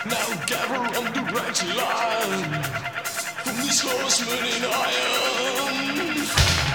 Now gather on the right line from this horseman in iron.